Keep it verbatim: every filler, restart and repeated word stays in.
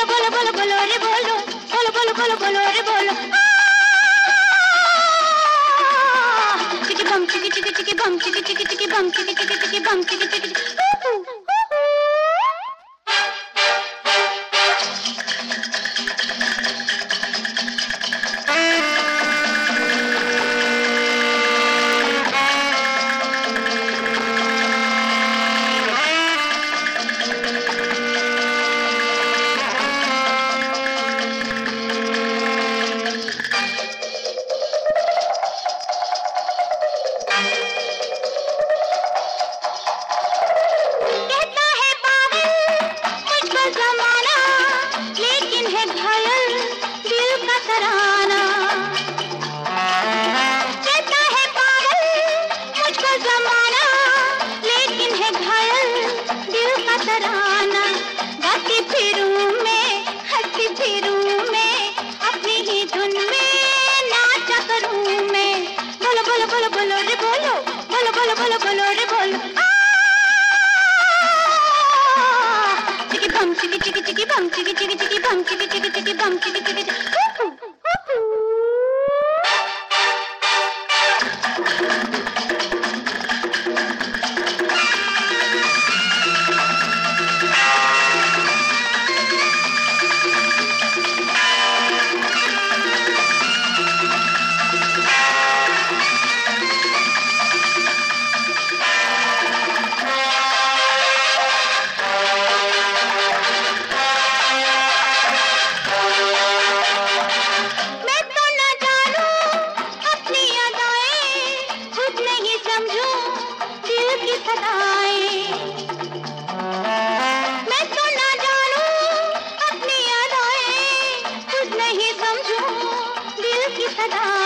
बोलो बोलो बोलो रे बोलो, बोलो बोलो बोलो बोलो रे बोलो। चिकी बम चिकी चिकी चिकी बम चिकी चिकी चिकी बम चिकी चिकी चिकी बम चिकी चिकी। बोलो बोलो रे बोलो, बोलो बोलो बोलो बोलो रे बोलो। चिकी बम चिकी चिकी चिकी बम चिकी चिकी चिकी बम चिकी चिकी चिकी बम चिकी चिकी चिकी। मैं तो ना जानूं अपनी अदाएं, खुद नहीं समझूं दिल की सदा।